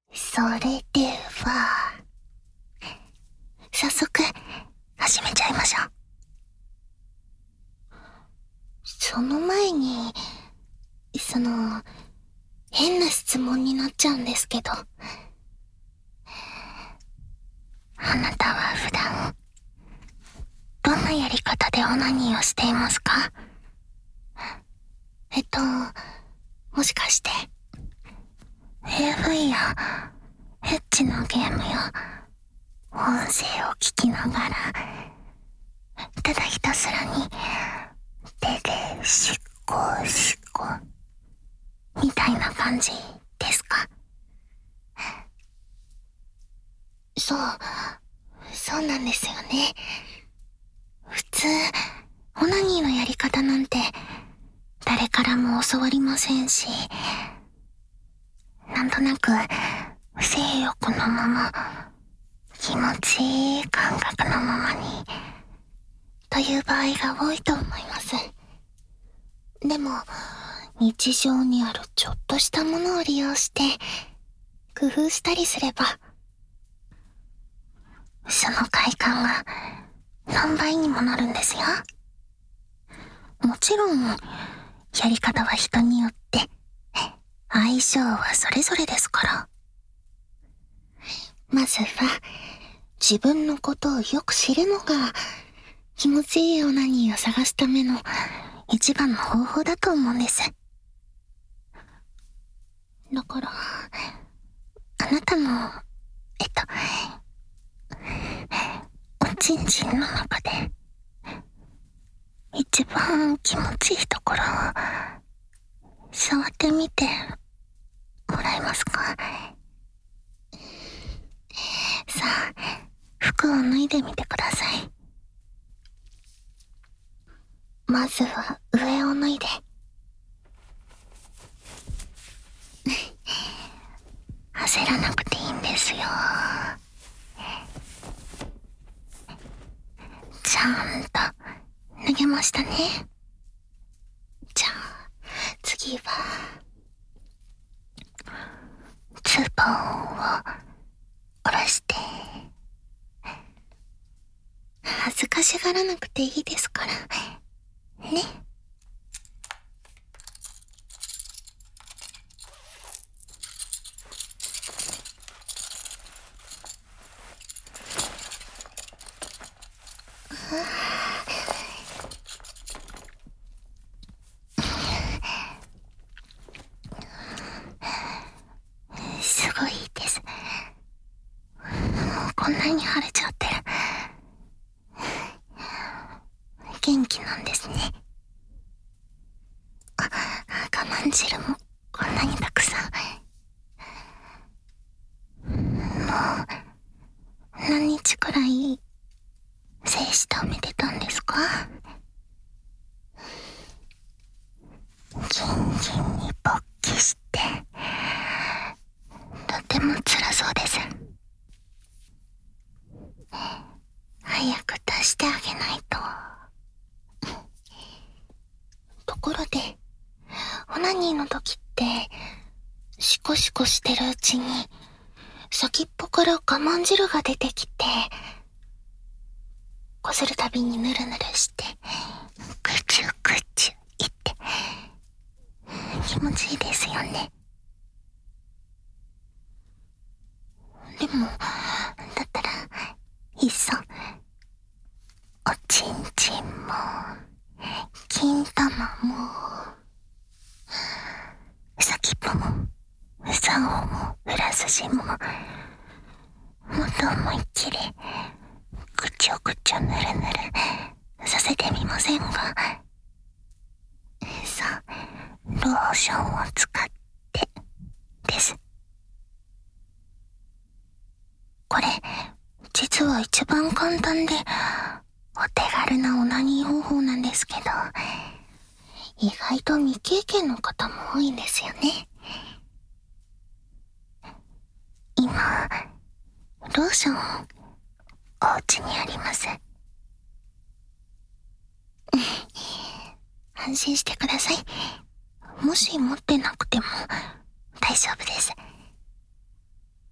それでは、早速、始めちゃいましょう。その前に、変な質問になっちゃうんですけど、あなたは普段、どんなやり方でオナニーをしていますか？もしかして、AV やエッチなゲームや音声を聞きながら、ただひたすらに手でしっこしっこみたいな感じですか？そうなんですよね。普通、オナニーのやり方なんて誰からも教わりませんし、なんとなく性欲のまま、気持ちいい感覚のままにという場合が多いと思います。でも日常にあるちょっとしたものを利用して工夫したりすれば、その快感が何倍にもなるんですよ。もちろんやり方は人によって相性はそれぞれですから。まずは自分のことをよく知るのが気持ちいいオナニーを探すための一番の方法だと思うんです。だからあなたのおちんちんの中で一番気持ちいいところを触ってみてもらえますか？さあ、服を脱いでみてください。まずは上を脱いで。焦らなくていいんですよ。ちゃんと脱げましたね。じゃあ次はズボンを下ろして、恥ずかしがらなくていいですからね。すごいです。こんなに腫れちゃってる。元気なんですね。我慢汁もこんなにたくさん。もう何日くらい精子溜めてたんですか？ギンギンに勃起してとても辛そうです。早く出してあげないと。ところでオナニーの時ってシコシコしてるうちに先っぽから我慢汁が出てきて、こするたびにヌルヌルしてグチュグチュいって気持ちいいですよね。でもだったらいっそおちんちんも金玉も先っぽも竿も裏筋ももっと思いっきりぐちょぐちょぬるぬるさせてみませんか？さあ、ローションを使ってです。これ実は一番簡単でお手軽なオナニー方法なんですけど、意外と未経験の方も多いんですよね。今ローションお家にあります。安心してください。もし持ってなくても大丈夫です。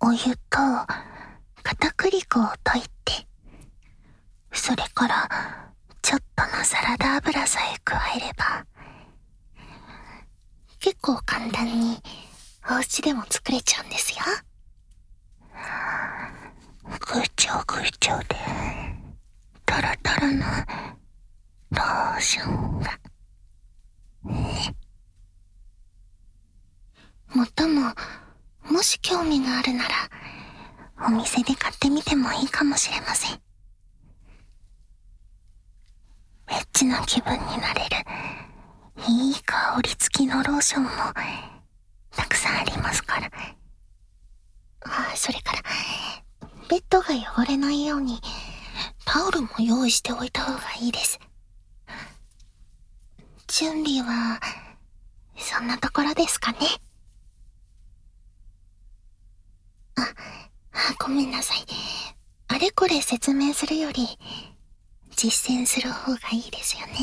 お湯と片栗粉を溶いて、それからちょっとのサラダ油さえ加えれば、結構簡単にお家でも作れちゃうんですよ。ぐちょぐちょでトロトロのローションがね。もっとも、もし興味があるならお店で買ってみてもいいかもしれません。エッチな気分になれるいい香り付きのローションもたくさんありますから。それからベッドが汚れないようにタオルも用意しておいた方がいいです。準備はそんなところですかね。ごめんなさい。あれこれ説明するより実践する方がいいですよね。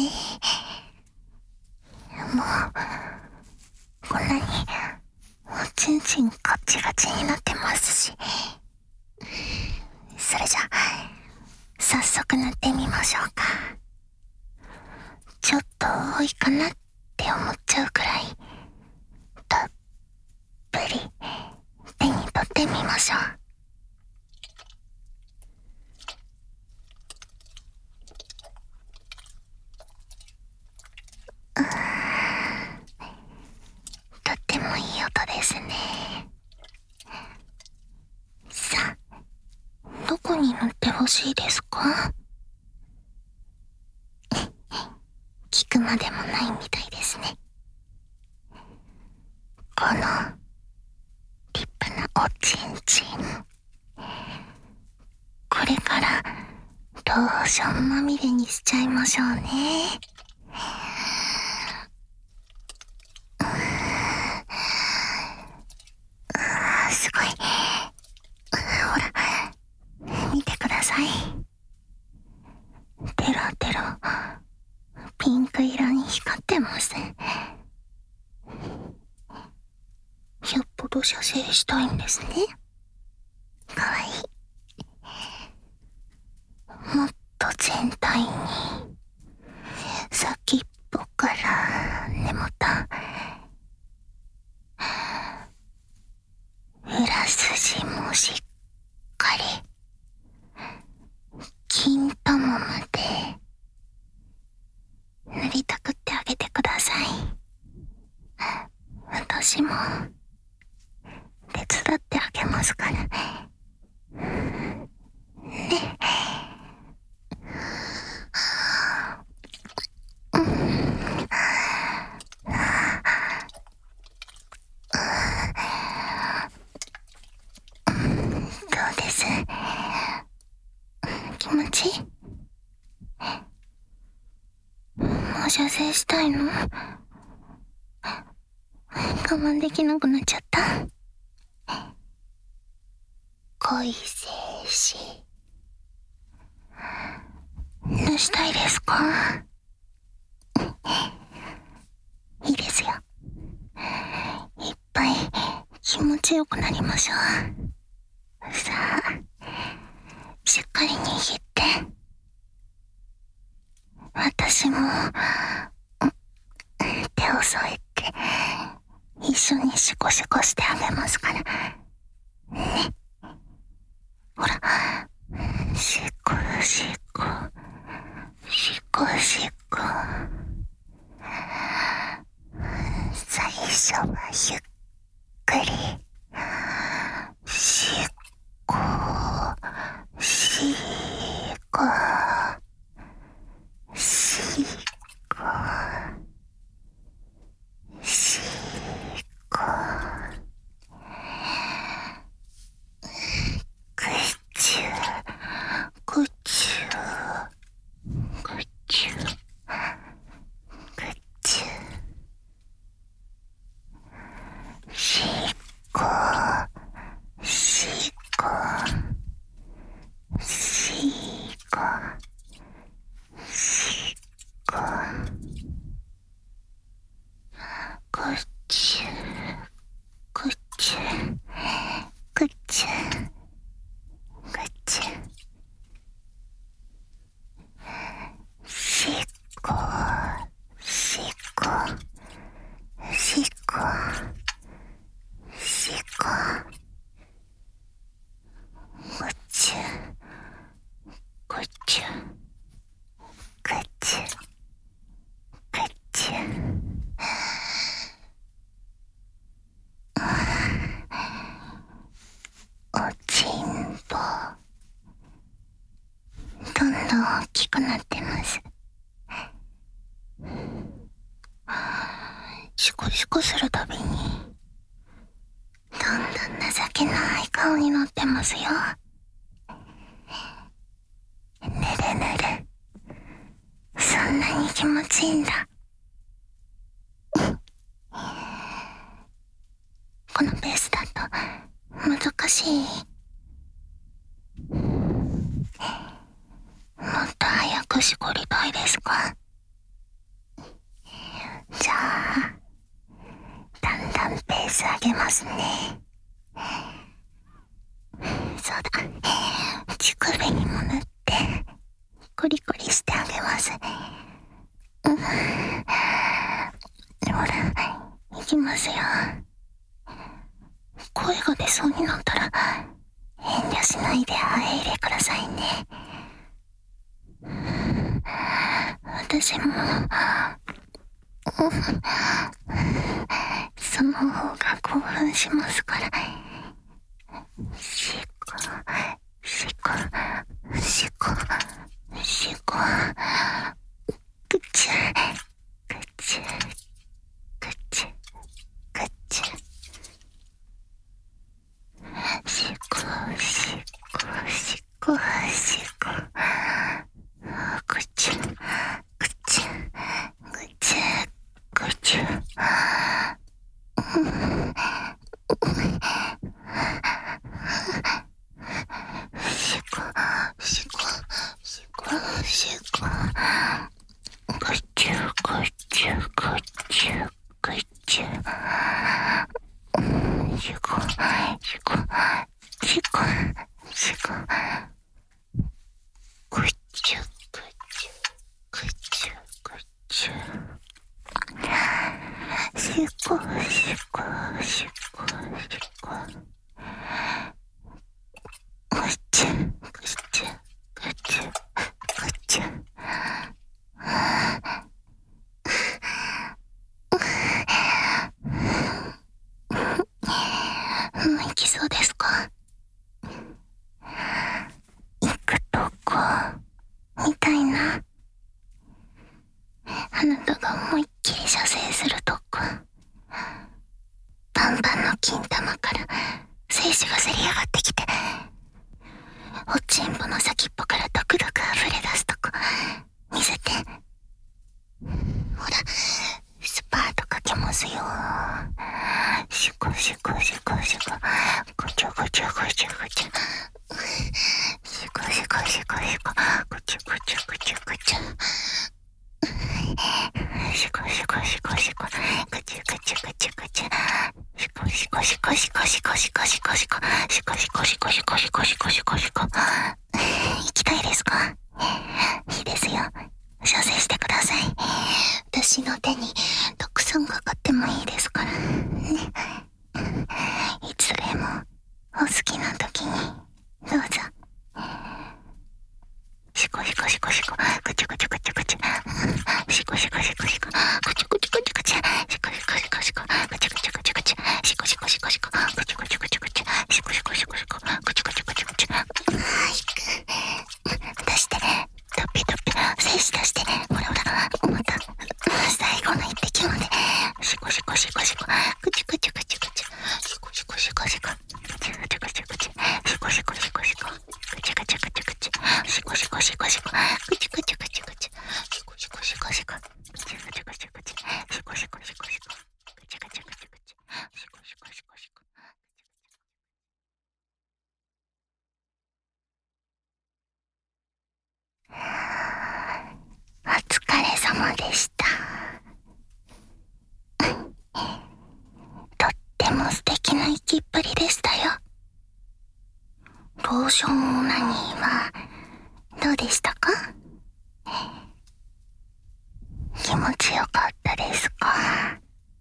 もうこんなにおちんちんガチガチになってますし、それじゃ早速塗ってみましょうか。ちょっと多いかなって思っちゃうくらいたっぷり手に取ってみましょう。とってもいい音ですね。さあ、どこに塗ってほしいですか？聞くまでもないみたいですね。この立派なおちんちん、これからローションまみれにしちゃいましょうね。すごい。ほら、見てください。テロテロピンク色に光ってます。よっぽど写生したいんですね。かわいい。もっと全体に先っぽから根元、裏筋もしっかり、金玉まで塗りたくってあげてください。私も手伝ってあげますからね。どうです？気持ちいい？もう射精したいの？我慢できなくなっちゃった？恋精子出したいですか？いいですよ。いっぱい気持ちよくなりましょう。さあ、しっかり握って。私も手を添えて一緒にシコシコしてあげますからね。ほら、シコシコシコシコ。最初はゆっくりシコシコシコシコ。 くなってます。シコシコするたびに、どんどん情けない顔になってますよ。ぬるぬる。そんなに気持ちいいんだ。このペースだと難しい。もっと早くしこりたいですか？じゃあ、だんだんペース上げますね。そうだ、乳首にも塗ってコリコリしてあげます。ほら、いきますよ。声が出そうになったら遠慮しないで入れくださいね。私もその方が興奮しますから。シコシコシコシコ、グチュグチュグチュグチュ、シコシコシコシコ、グチュグチュグチュグチュ、シコシコシコシコ、グチュグチュグチュグチュ、シコシコシコシコ、グチュグチュグチュグチュ、シコシコシコシコ、グチュグチュグチュグチュ、もう行きそうですか？行くとこみたいな。あなたが思いっきり射精するとこ。パンパンの金玉から精子がせり上がってきて、おちんぽの先っぽからドクドク溢れ出すとこ見せて。ほら、スパートかけますよ。シコシコシコシコ、ゴチャゴチャゴチャゴチャ、シコシコシコシコ、ゴチャゴチャゴチャゴチャ、シコシコシコシコ、ゴチャゴチャゴチャゴチャ、シコシコシコシコシコシコシコシコ、シコシコシコシコシコシコシコシコ。行きたいですか？いいですよ。射精してください。私の手にたくさんかかってもいいですからね。いつでもお好きな時にどうぞ。シコシコシコシコ、ゴチャゴチャゴチャゴチャ、シコシコシコシコ、ゴチャゴチャゴチャゴチャ、シコシコシコシコ、ゴチャゴチャゴチャゴチャ、シコシコシコシコ、ゴチャゴチャゴチャゴチャ、シコシコシコシコ、ゴチャゴチャゴチャゴチャ。出して、ドピドピ、精子出して、ほらほら、また最後の一滴まで。シコシコシコシコ、ゴチャゴチャゴチャゴチャ、シコシコシコシコ、ゴチャゴチャゴチャゴチャ、シコシコシコシコ、ゴチャゴチャゴチャゴチャ、シコシコシコシコ、ゴチャゴチャゴチャゴチャ、シコシコシコシコ、ゴチャゴチャゴチャゴチャ、シコシコシコシコ、ゴチャゴチャゴチャゴチャ、シコシコシコシコ。お疲れ様でした。とっても素敵な生きっぷりでしたよ。ローションオナニーはどうでしたか？気持ちよかったですか？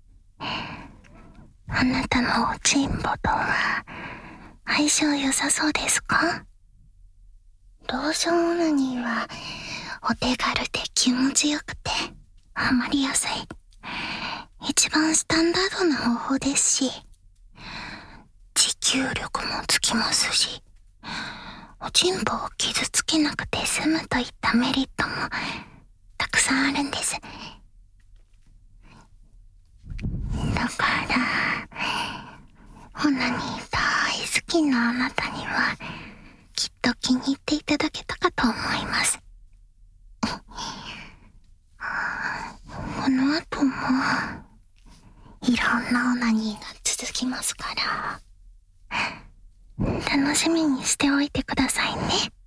あなたのおちんぼとは相性良さそうですか？ローションオナニーはお手軽で気持ちよくてハマりやすい、一番スタンダードな方法ですし、持久力もつきますし、 おちんぽを傷つけなくて済むといったメリットもたくさんあるんです。だからオナニー大好きなあなたにはきっと気に入っていただけたかと思います。この後もいろんなオナニーが続きますから楽しみにしておいてくださいね。